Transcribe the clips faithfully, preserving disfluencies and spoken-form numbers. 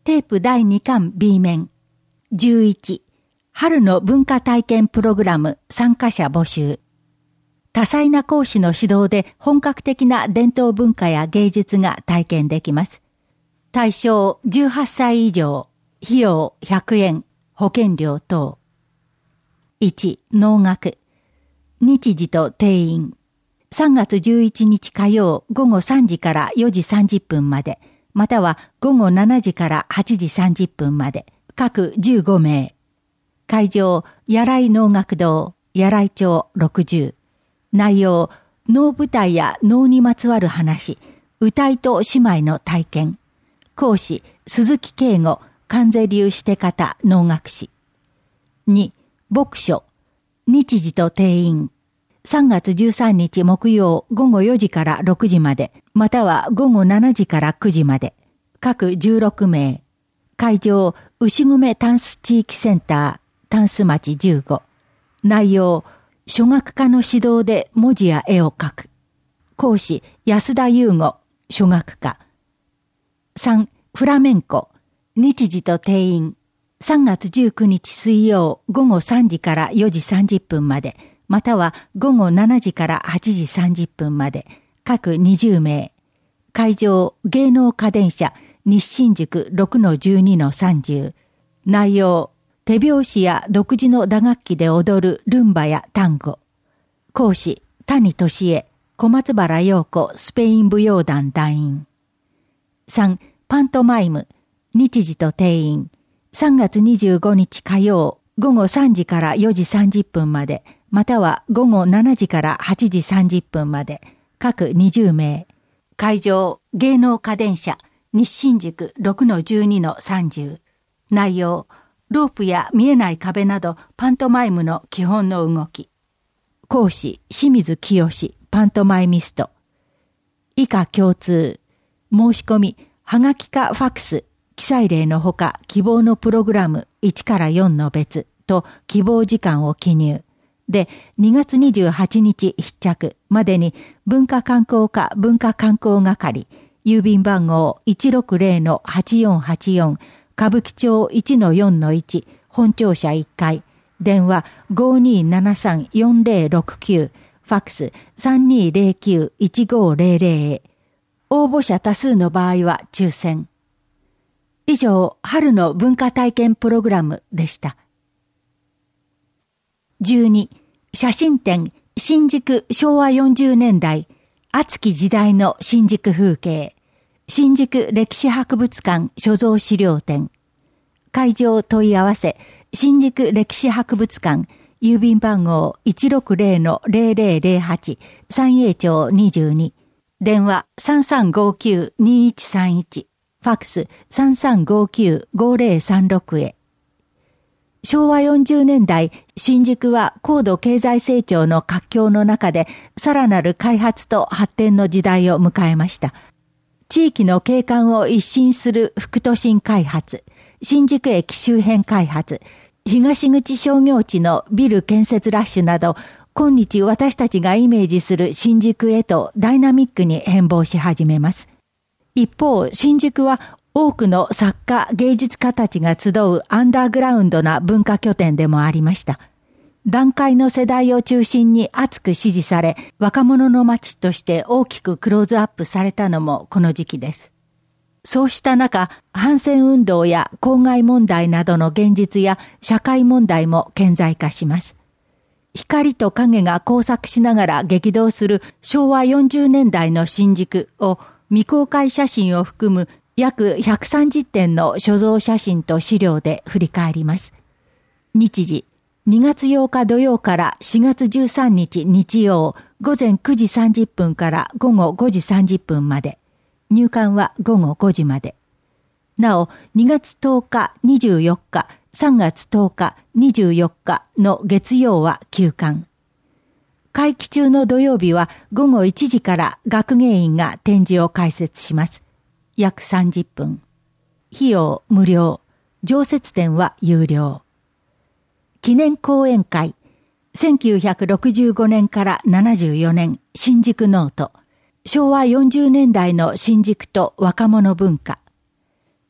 テープだいにかん B 面。じゅういち、春の文化体験プログラム参加者募集。多彩な講師の指導で本格的な伝統文化や芸術が体験できます。対象じゅうはっさい以上、費用ひゃくえん、保険料等。いち、能楽。日時と定員。さんがつじゅういちにち火曜午後さんじからよじさんじゅっぷんまで、または午後しちじからはちじさんじゅっぷんまで、各じゅうごめい。会場、柳井能楽堂、柳井町ろくじゅう。内容、能舞台や能にまつわる話、歌いと姉妹の体験。講師、鈴木慶吾、関西流して方能楽師。に、牧書。日時と定員。さんがつじゅうさんにち木曜午後よじからろくじまで、または午後しちじからくじまで、各じゅうろくめい。会場、牛込タンス地域センター、タンス町じゅうご。内容、書学科の指導で文字や絵を描く。講師、安田優吾、書学科。さん、フラメンコ。日時と定員。さんがつじゅうくにち水曜午後さんじからよじさんじゅっぷんまで、または午後しちじからはちじさんじゅっぷんまで、各にじゅうめい。会場、芸能家電車、西新宿 ろくのじゅうにのさんじゅう。内容、手拍子や独自の打楽器で踊るルンバやタンゴ。講師、谷俊恵、小松原陽子スペイン舞踊団団員。さん、パントマイム。日時と定員。さんがつにじゅうごにち火曜午後さんじからよじさんじゅっぷんまで、または午後しちじからはちじさんじゅっぷんまで、各にじゅうめい。会場、芸能家電車、西新宿 ろくのじゅうにのさんじゅう。内容、ロープや見えない壁などパントマイムの基本の動き。講師、清水清、パントマイミスト。以下共通。申し込み、はがきかファックス、記載例のほか希望のプログラムいちからよんの別と希望時間を記入。で、にがつにじゅうはちにち必着までに文化観光課文化観光係、郵便番号 いちろくぜろのはちよんはちよん、歌舞伎町 いちのよんのいち、本庁舎いっかい、電話 ごにーななさんよんぜろろくきゅう、ファックス さんにーぜろきゅういちごぜろぜろ へ。応募者多数の場合は抽選。以上、春の文化体験プログラムでした。じゅうに、写真展、新宿しょうわよんじゅうねんだい、熱き時代の新宿風景、新宿歴史博物館所蔵資料展。会場問い合わせ、新宿歴史博物館、郵便番号 いちろくぜろのぜろぜろぜろはち、三栄町にじゅうに、電話 さんさんごきゅうにいちさんいち、ファックス さんさんごきゅうごぜろさんろく へ。しょうわよんじゅうねんだい、新宿は高度経済成長の活況の中で、さらなる開発と発展の時代を迎えました。地域の景観を一新する副都心開発、新宿駅周辺開発、東口商業地のビル建設ラッシュなど、今日私たちがイメージする新宿へとダイナミックに変貌し始めます。一方、新宿は多くの作家、芸術家たちが集うアンダーグラウンドな文化拠点でもありました。団塊の世代を中心に熱く支持され、若者の街として大きくクローズアップされたのもこの時期です。そうした中、反戦運動や公害問題などの現実や社会問題も顕在化します。光と影が交錯しながら激動するしょうわよんじゅうねんだいの新宿を未公開写真を含む約ひゃくさんじゅってんの所蔵写真と資料で振り返ります。日時、にがつようか土曜からしがつじゅうさんにち日曜、午前くじさんじゅっぷんから午後ごじさんじゅっぷんまで。入館は午後ごじまで。なお、にがつとおか、にじゅうよっか、さんがつとおか、にじゅうよっかの月曜は休館。会期中の土曜日は午後いちじから学芸員が展示を開設します。約さんじゅっぷん。費用無料。常設展は有料。記念講演会。せんきゅうひゃくろくじゅうごねんからななじゅうよねん新宿ノート。しょうわよんじゅうねんだいの新宿と若者文化。タウン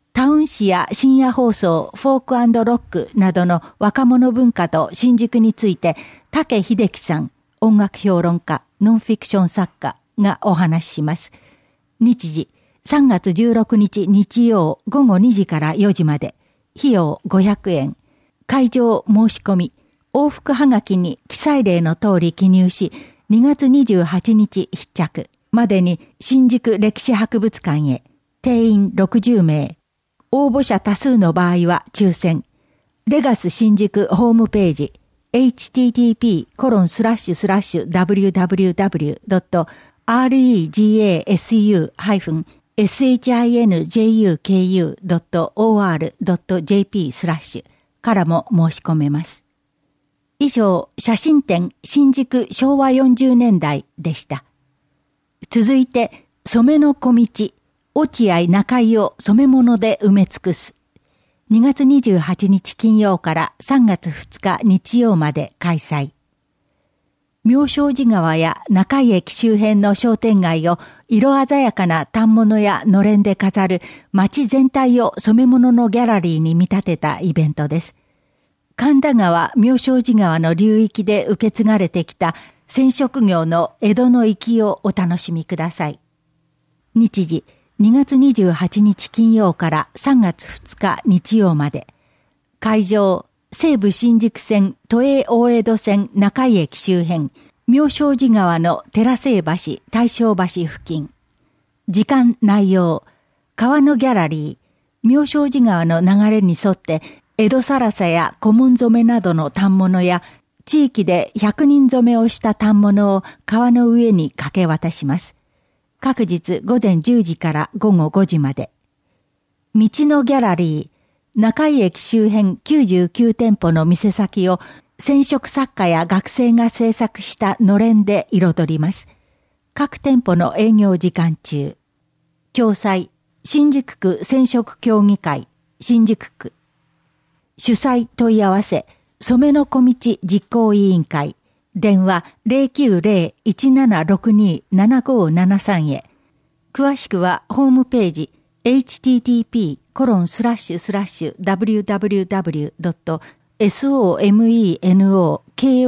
市や深夜放送、フォーク&ロックなどの若者文化と新宿について、武秀樹さん、音楽評論家、ノンフィクション作家がお話しします。日時、さんがつじゅうろくにち日曜ごごにじからよじまで、費用ごひゃくえん。会場申し込み、往復はがきに記載例の通り記入し、にがつにじゅうはちにち必着までに新宿歴史博物館へ、定員ろくじゅうめい。応募者多数の場合は抽選。レガス新宿ホームページ、エイチティーティーピーコロンスラッシュスラッシュダブリューダブリューダブリュードットアールイージーエーエスユーハイフンエスエイチアイエヌジェイユーケーユードットオーアールドットジェーピースラッシュからも申し込めます。以上、写真展新宿昭和よんじゅうねんだいでした。続いて、染めの小道、落合中井を染め物で埋め尽くす。にがつにじゅうはちにち金曜からさんがつふつか日曜まで開催。妙正寺川や中井駅周辺の商店街を色鮮やかな反物やのれんで飾る街全体を染め物のギャラリーに見立てたイベントです。神田川、妙正寺川の流域で受け継がれてきた染色業の江戸の粋をお楽しみください。日時、にがつにじゅうはちにち金曜からさんがつふつか日曜まで。会場、西武新宿線都営大江戸線中井駅周辺、妙正寺川の寺西橋大正橋付近。時間内容、川のギャラリー、妙正寺川の流れに沿って江戸更紗や古文染めなどの反物や地域で百人染めをした反物を川の上にかけ渡します。各日午前じゅうじからごごごじまで。道のギャラリー、中井駅周辺きゅうじゅうきゅうてんぽの店先を染色作家や学生が制作したのれんで彩ります。各店舗の営業時間中。共催、新宿区染色協議会、新宿区。主催問い合わせ、染めの小道実行委員会。電話 ゼロきゅうゼロ いちななろくに ななごななさん へ。詳しくはホームページ エイチティーティーピーコロンスラッシュスラッシュダブリューダブリューダブリュードットソメノ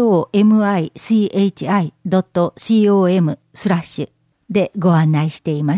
コミドットコム スラッシュでご案内しています。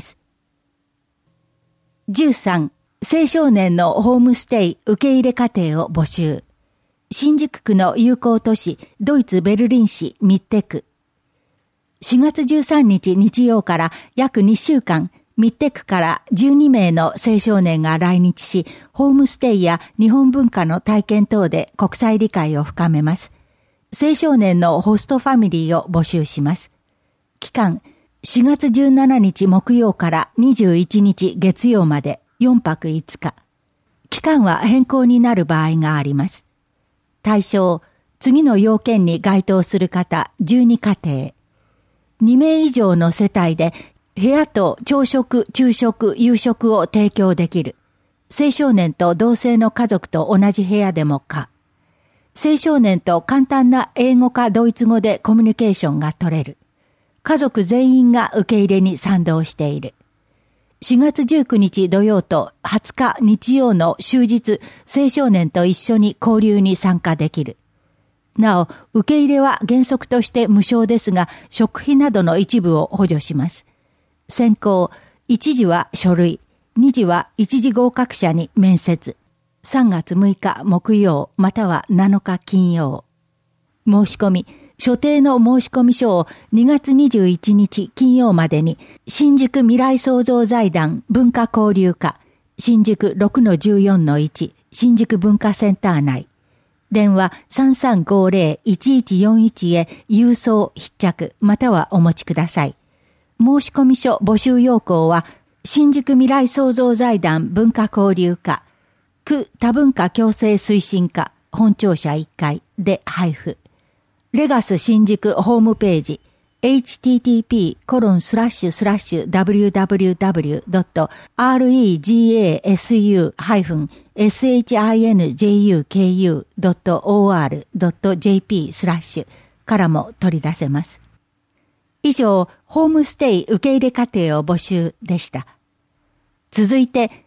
じゅうさん、青少年のホームステイ受け入れ家庭を募集。新宿区の友好都市、ドイツベルリン市ミッテ区。しがつじゅうさんにち日曜から約にしゅうかん、ミッテ区からじゅうにめいの青少年が来日し、ホームステイや日本文化の体験等で国際理解を深めます。青少年のホストファミリーを募集します。期間、しがつじゅうしちにち木曜からにじゅういちにち月曜までよんぱくいつか。期間は変更になる場合があります。対象、次の要件に該当する方じゅうにかてい。にめい以上の世帯で部屋と朝食、昼食、夕食を提供できる。青少年と同性の家族と同じ部屋でも可。青少年と簡単な英語かドイツ語でコミュニケーションが取れる。家族全員が受け入れに賛同している。しがつじゅうくにち土曜とはつか日曜の終日、青少年と一緒に交流に参加できる。なお、受け入れは原則として無償ですが、食費などの一部を補助します。選考、いちじは書類、にじは一次合格者に面接。さんがつむいか木曜またはなのか金曜。申し込み、所定の申込書をにがつにじゅういちにち金曜までに新宿未来創造財団文化交流課新宿 ろくのじゅうよんのいち 新宿文化センター内電話 さんさんごゼロ いちいちよんいち へ郵送必着またはお持ちください。申込書募集要項は新宿未来創造財団文化交流課区多文化共生推進課本庁舎いっかいで配布。レガス新宿ホームページ エイチティーティーピーコロンスラッシュスラッシュダブリューダブリューダブリュードットアールイージーエーエスユーハイフンエスエイチアイエヌジェイユーケーユードットオーアールドットジェーピースラッシュからも取り出せます。以上、ホームステイ受け入れ家庭を募集でした。続いて、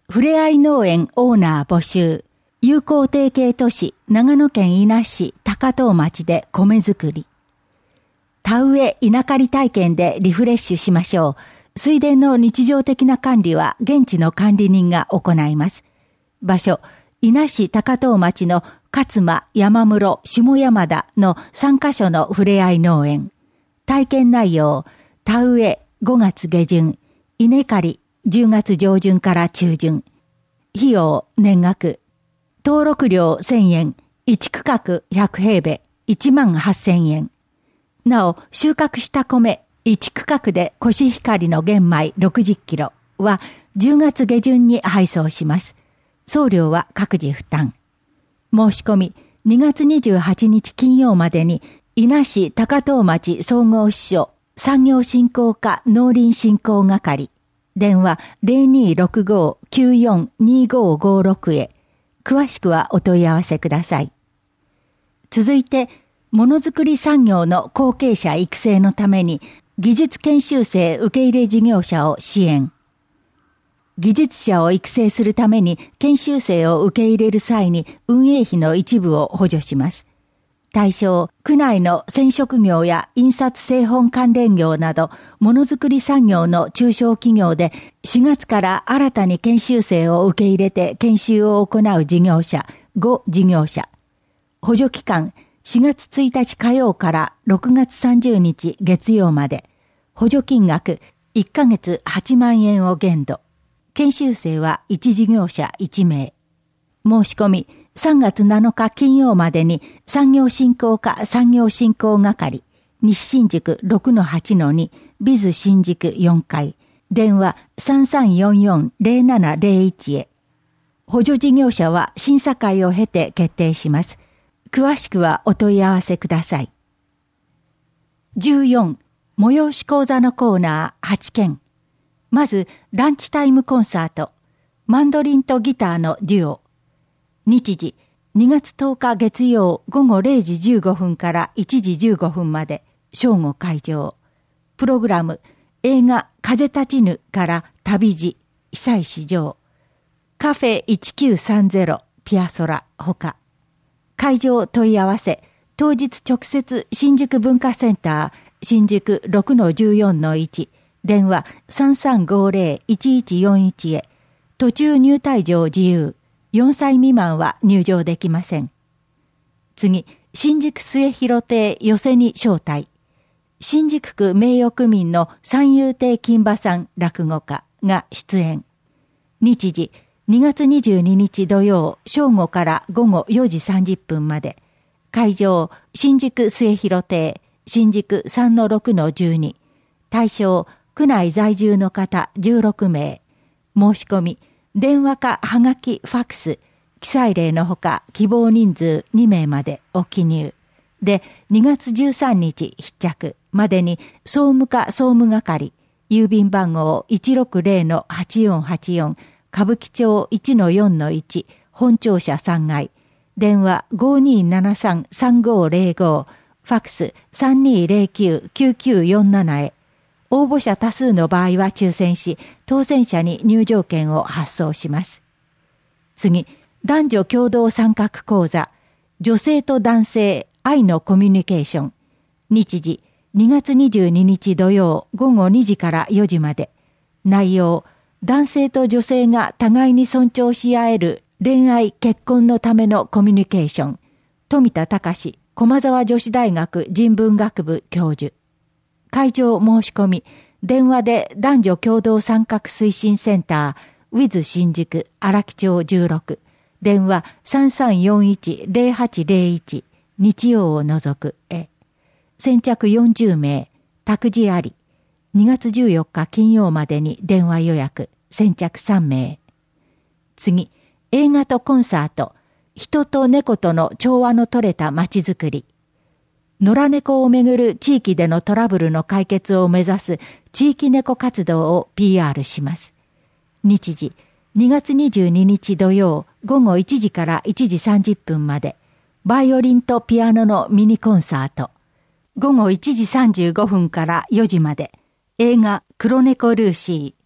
ふれあい農園オーナー募集。友好提携都市、長野県伊那市高遠町で米作り。田植え稲刈り体験でリフレッシュしましょう。水田の日常的な管理は現地の管理人が行います。場所、伊那市高遠町の勝間、山室、下山田のさんカ所のふれあい農園。体験内容、田植えごがつ下旬、稲刈りじゅうがつ上旬から中旬。費用年額。登録料せんえん、いち区画ひゃく平米、いちまんはっせんえん。なお、収穫した米、いち区画でコシヒカリの玄米ろくじゅっキロはじゅうがつ下旬に配送します。送料は各自負担。申し込み、にがつにじゅうはちにち金曜までに、伊那市高遠町総合支所、産業振興課農林振興係、電話 ゼロにーろくごーきゅうよんにーごーごーろく へ、詳しくはお問い合わせください。続いて、ものづくり産業の後継者育成のために、技術研修生受け入れ事業者を支援。技術者を育成するために研修生を受け入れる際に運営費の一部を補助します。対象、区内の染色業や印刷製本関連業など、ものづくり産業の中小企業でしがつから新たに研修生を受け入れて研修を行う事業者、ご事業者。補助期間、しがつついたち火曜からろくがつさんじゅうにち月曜まで。補助金額いっかげつはちまんえんを限度。研修生はいち事業者いちめい。申し込み、さんがつなのか金曜までに産業振興課産業振興係、西新宿 ろくのはちのに、ビズ新宿よんかい、電話 さんさんよんよんゼロななゼロいち へ。補助事業者は審査会を経て決定します。詳しくはお問い合わせください。じゅうよん、催し講座のコーナーはちけん。まず、ランチタイムコンサート、マンドリンとギターのデュオ。日時、にがつとおか月曜ごごれいじじゅうごふんからいちじじゅうごふんまで、正午会場。プログラム、映画風立ちぬから旅路、久石譲。カフェいちきゅうさんゼロ、ピアソラ、ほか。会場問い合わせ、当日直接新宿文化センター、新宿 ろくのじゅうよんのいち、電話 さんさんごゼロいちいちよんいち へ。途中入退場自由。よんさい未満は入場できません。次、新宿末広亭寄せに招待。新宿区名誉区民の三遊亭金馬さん落語家が出演。日時、にがつにじゅうににち土曜正午からごごよじさんじゅっぷんまで。会場、新宿末広亭、新宿 さんのろくのじゅうに。対象、区内在住の方じゅうろくめい。申し込み、電話かはがきファックス、記載例のほか希望人数にめいまでお記入。で、にがつじゅうさんにち必着までに総務課総務係、郵便番号 いちろくゼロのはちよんはちよん、歌舞伎町 いちのよんのいち、本庁舎さんがい、電話 ごにーななさんさんごゼロご、ファックス さんにーゼロきゅうきゅうきゅうよんなな へ。応募者多数の場合は抽選し、当選者に入場券を発送します。次、男女共同参画講座、女性と男性愛のコミュニケーション。日時、にがつにじゅうににち土曜ごごにじからよじまで。内容、男性と女性が互いに尊重し合える恋愛結婚のためのコミュニケーション。富田隆、駒沢女子大学人文学部教授。会場申し込み、電話で男女共同参画推進センター、ウィズ新宿荒木町じゅうろく、電話 さんさんよんいちゼロはちゼロいち、日曜を除くへ。先着よんじゅうめい、託児あり。にがつじゅうよっか金曜までに電話予約、先着さんめい。次、映画とコンサート、人と猫との調和の取れた街づくり。野良猫をめぐる地域でのトラブルの解決を目指す地域猫活動を ピーアール します。日時、にがつにじゅうににち土曜ごごいちじからいちじさんじゅっぷんまで、バイオリンとピアノのミニコンサート。ごごいちじさんじゅうごふんからよじまで、映画黒猫ルーシー、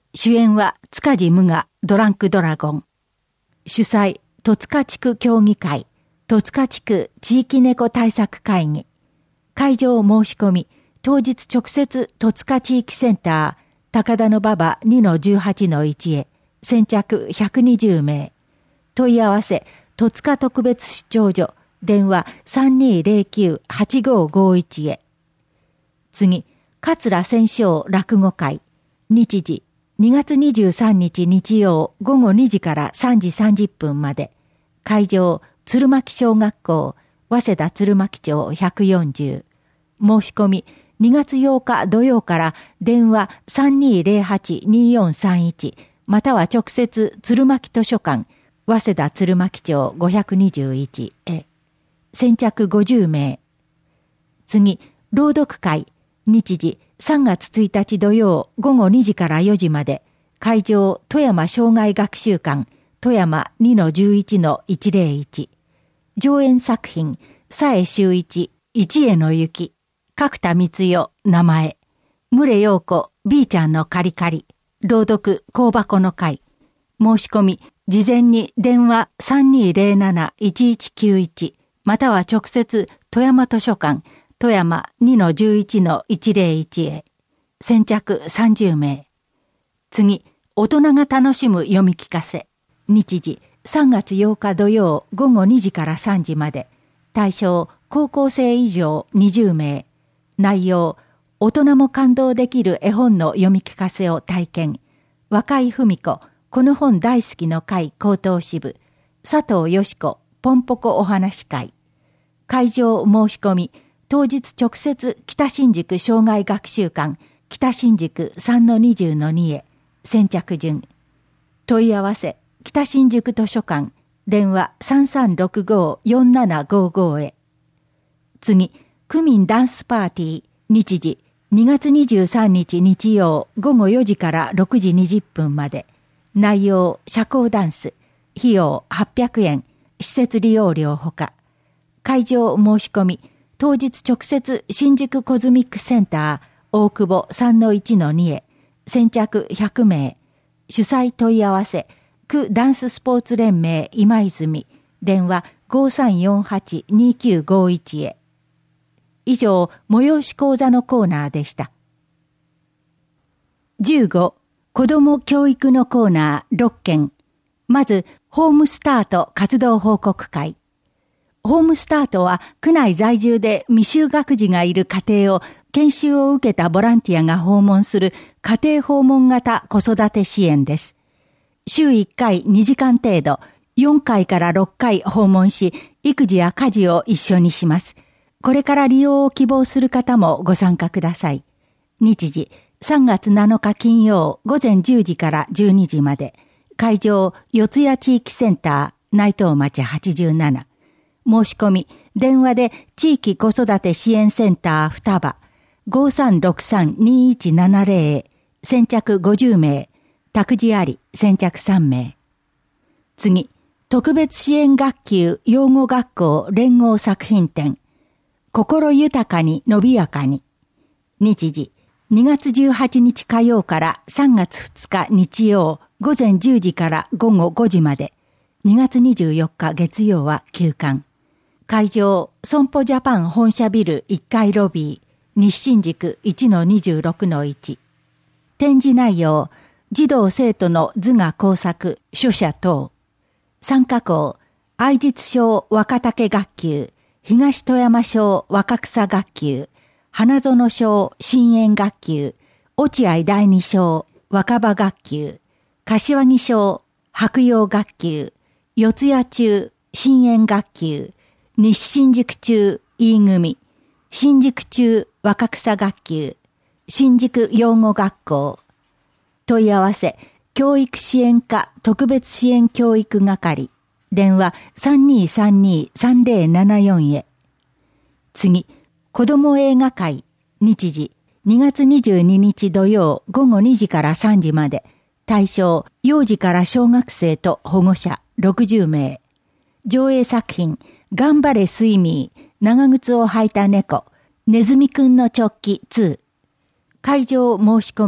主演は塚地無我ドランクドラゴン。主催、戸塚地区協議会、戸塚地区地域猫対策会議。会場申し込み、当日直接戸塚地域センター、高田馬場 にのじゅうはちのいち へ、先着ひゃくにじゅうめい。問い合わせ、戸塚特別出張所、電話 さんにーぜろきゅうはちごーごーいち へ。次、桂千勝落語会。日時、にがつにじゅうさんにち日曜午後にじからさんじさんじゅっぷんまで。会場、鶴巻小学校、早稲田鶴巻町ひゃくよんじゅう。申し込み、にがつようか土曜から電話 さんにーぜろはちにーよんさんいち または直接鶴巻図書館、早稲田鶴巻町ごひゃくにじゅういちへ。先着ごじゅうめい。次、朗読会。日時、さんがつついたち土曜午後にじからよじまで。会場、富山障害学習館、富山 にのじゅういちのいちぜろいち。上演作品、佐江修一、一への雪。角田光代、名前。牟陽子、B ちゃんのカリカリ。朗読、香箱の会。申し込み、事前に電話 さんにーぜろなないちいちきゅういち または直接富山図書館、富山 にのじゅういちのいちぜろいち へ。先着さんじゅうめい。次、大人が楽しむ読み聞かせ。日時、さんがつようか土曜午後にじからさんじまで。対象、高校生以上にじゅうめい。内容、大人も感動できる絵本の読み聞かせを体験。若井文子、この本大好きの会高等支部。佐藤よし子、ポンポコお話会。会場申し込み、当日直接北新宿障害学習館、北新宿 さんのにじゅうのに へ。先着順。問い合わせ、北新宿図書館、電話 さんさんろくごーよんななごーごー へ。次、区民ダンスパーティー、日時、にがつにじゅうさんにち日曜午後よじからろくじにじゅっぷんまで。内容、社交ダンス。費用はっぴゃくえん。施設利用料ほか。会場申し込み。当日直接新宿コズミックセンター大久保 さんのいちのに へ。先着ひゃくめい。主催問い合わせ。区ダンススポーツ連盟今泉。電話 ごさんよんはちにきゅうごいち へ。以上、催し講座のコーナーでした。じゅうご、子ども教育のコーナーろっけん。まず、ホームスタート活動報告会。ホームスタートは、区内在住で未就学児がいる家庭を研修を受けたボランティアが訪問する家庭訪問型子育て支援です。週いっかいにじかん程度、よんかいからろっかい訪問し、育児や家事を一緒にします。これから利用を希望する方もご参加ください。日時、さんがつなのか金曜午前じゅうじからじゅうにじまで。会場、四谷地域センター、内藤町はちじゅうなな。申し込み、電話で地域子育て支援センター双葉、ごさんろくさんにいちななぜろへ。先着ごじゅうめい。託児あり、先着さんめい。次、特別支援学級養護学校連合作品展。心豊かに伸びやかに。日時、にがつじゅうはちにち火曜からさんがつふつか日曜午前じゅうじから午後ごじまで。にがつにじゅうよっか月曜は休館。会場、損保ジャパン本社ビルいっかいロビー、西新宿 いちのにじゅうろくのいち。展示内容、児童生徒の図画工作、書写等。参加校、愛実小若竹学級、東富山小若草学級、花園小新園学級、落合第二小若葉学級、柏木小白洋学級、四谷中新園学級、西新宿中飯組、新宿中若草学級、新宿養護学校。問い合わせ、教育支援課特別支援教育係。電話 さんにーさんにーさんぜろななよん へ。次、子ども映画会。日時、にがつにじゅうににち土曜午後にじからさんじまで。対象、幼児から小学生と保護者ろくじゅうめい。上映作品、頑張れスイミー、長靴を履いた猫、ネズミくんのチョッキに。会場申し込み、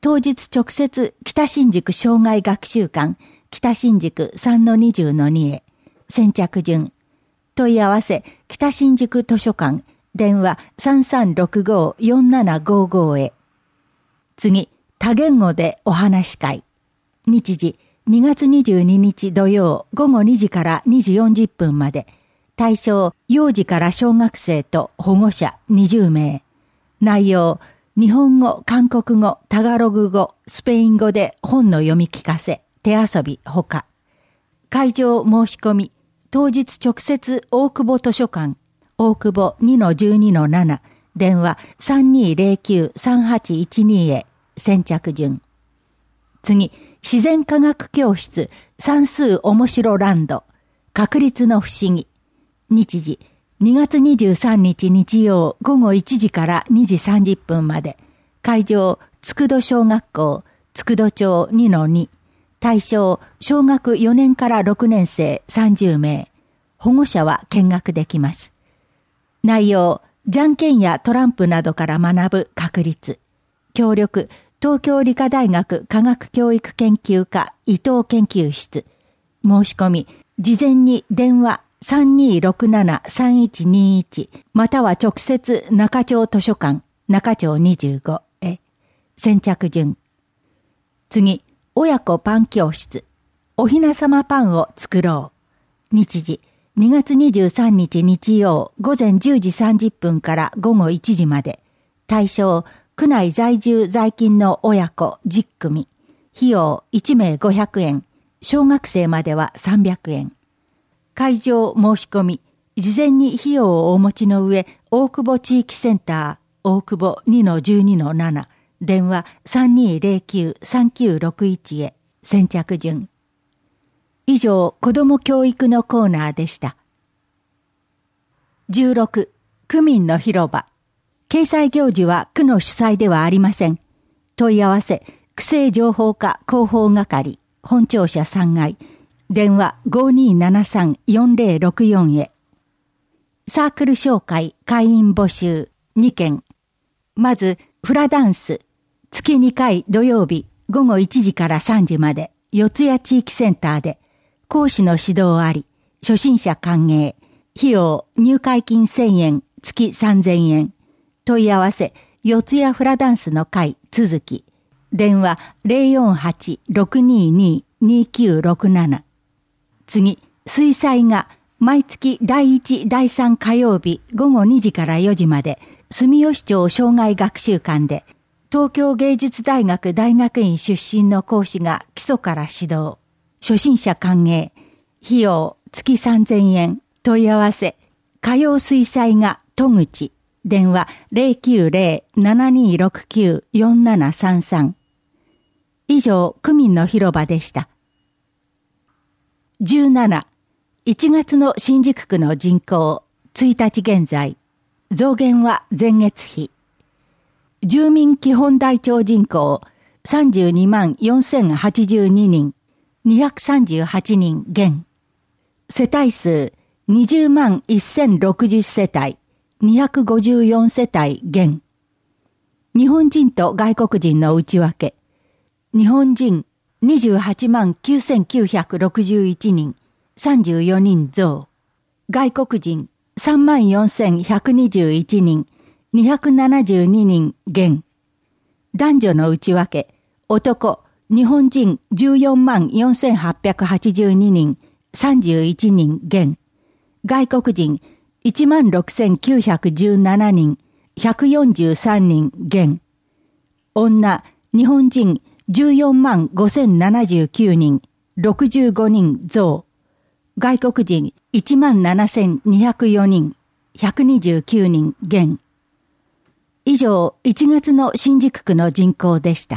当日直接北新宿生涯学習館北新宿 さんのにじゅうのに へ先着順。問い合わせ北新宿図書館電話 さんさんろくご よんななごご へ。次、多言語でお話し会。日時にがつにじゅうににち土曜午後にじからにじよんじゅっぷんまで。対象、幼児から小学生と保護者にじゅうめい。内容、日本語、韓国語、タガログ語、スペイン語で本の読み聞かせ、手遊びほか。会場申し込み、当日直接大久保図書館、大久保 にのじゅうにのなな、電話 さんにーぜろきゅう さんはちいちに へ、先着順。次、自然科学教室、算数おもしろランド、確率の不思議。日時、にがつにじゅうさんにち日曜午後いちじからにじさんじゅっぷんまで。会場、佃小学校、佃町 にのに。対象、小学よねんからろくねんせいさんじゅうめい。保護者は見学できます。内容、じゃんけんやトランプなどから学ぶ確率。協力、東京理科大学科学教育研究科伊藤研究室。申し込み、事前に電話 さんにーろくなな さんいちにいち または直接中町図書館中町にじゅうごへ。先着順。次、親子パン教室。おひなさまパンを作ろう。日時、にがつにじゅうさんにち日曜午前じゅうじさんじゅっぷんから午後いちじまで。対象、区内在住在勤の親子じゅっくみ。費用いちめいごひゃくえん。小学生まではさんびゃくえん。会場申し込み。事前に費用をお持ちの上、大久保地域センター、大久保 にのじゅうにのなな。電話 さんにーぜろきゅう さんきゅうろくいち へ。先着順。以上、子ども教育のコーナーでした。じゅうろく、区民の広場。掲載行事は区の主催ではありません。問い合わせ、区政情報課広報係、本庁舎さんがい、電話 ごにーななさん よんぜろろくよん へ。サークル紹介、会員募集、にけん。まず、フラダンス、月にかい土曜日、午後いちじからさんじまで、四谷地域センターで、講師の指導あり、初心者歓迎、費用、入会金せんえん、月さんぜんえん。問い合わせ、四谷フラダンスの会続き。電話 ゼロよんはち ろくにーにー にきゅうろくなな。次、水彩画、毎月だいいち、だいさん火曜日午後にじからよじまで、住吉町生涯学習館で、東京芸術大学大学院出身の講師が基礎から指導。初心者歓迎。費用、月さんぜんえん。問い合わせ、火曜水彩画、戸口。電話 ゼロきゅうゼロ ななにーろくきゅう よんななさんさん。以上、区民の広場でした。じゅうなな、いちがつの新宿区の人口、いちにち現在、増減は前月比。住民基本台帳人口、さんじゅうにまんよんせんはちじゅうににん、にひゃくさんじゅうはちにん減。世帯数、にじゅうまんせんろくじゅうせたい、にひゃくごじゅうよんせたい減。日本人と外国人の内訳。日本人にじゅうはちまんきゅうせんきゅうひゃくろくじゅういちにん、さんじゅうよにん増。外国人さんまんよんせんひゃくにじゅういちにん、にひゃくななじゅうににん減。男女の内訳。男、日本人じゅうよんまんよんせんはっぴゃくはちじゅうににん、さんじゅういちにん減。外国人いちまんろくせんきゅうひゃくじゅうななにん、ひゃくよんじゅうさんにん減。女、日本人じゅうよんまんごせんななじゅうきゅうにん、ろくじゅうごにん増。外国人いちまんななせんにひゃくよにん、ひゃくにじゅうきゅうにん減。以上、いちがつの新宿区の人口でした。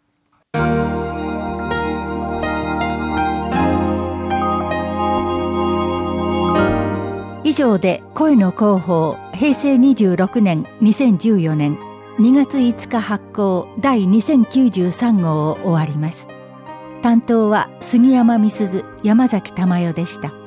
以上で声の広報へいせいにじゅうろくねんにせんじゅうよねんにがついつか発行第にせんきゅうじゅうさんごうを終わります。担当は杉山美鈴、山崎珠代でした。